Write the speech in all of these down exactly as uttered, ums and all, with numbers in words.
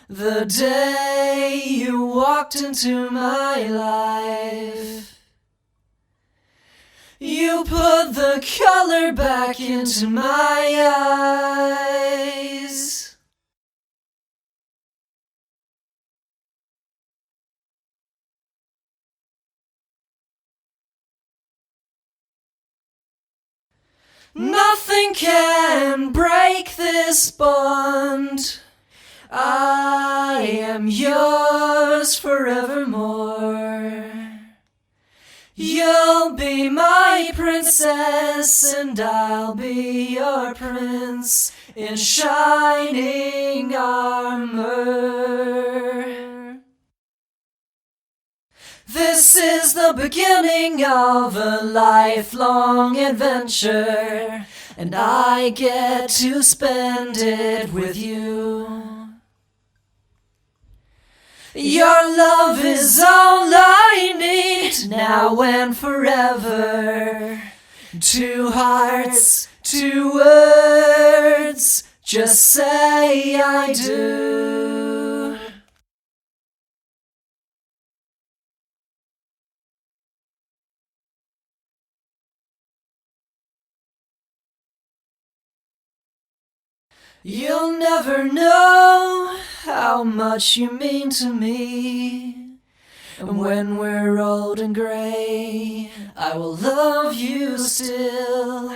The day you walked into my life, you put the color back into my eyes. Nothing can break this bond. I am yours forevermore. You'll be my princess and I'll be your prince in shining armor. This is the beginning of a lifelong adventure, and I get to spend it with you. Your love is all I need, now and forever. Two hearts, two words, just say I do. You'll never know how much you mean to me. And when we're old and gray, I will love you still.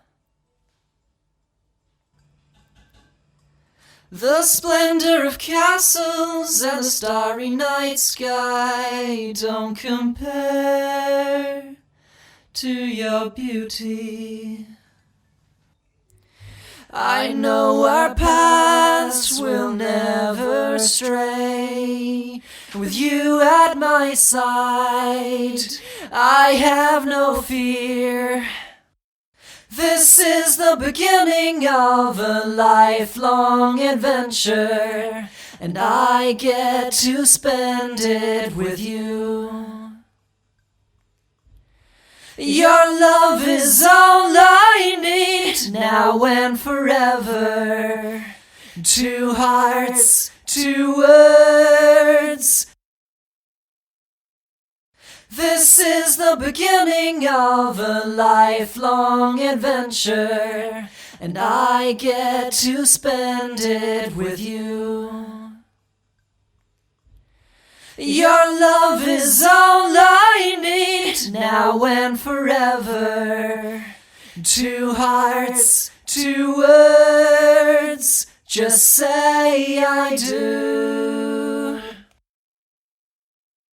The splendor of castles and the starry night sky don't compare to your beauty. I know our paths will never stray. With you at my side, I have no fear. This is the beginning of a lifelong adventure, and I get to spend it with you. Your love is all I need, now and forever. Two hearts, two words. This is the beginning of a lifelong adventure, and I get to spend it with you. Your love is all I need, now and forever. Two hearts, two words, just say I do.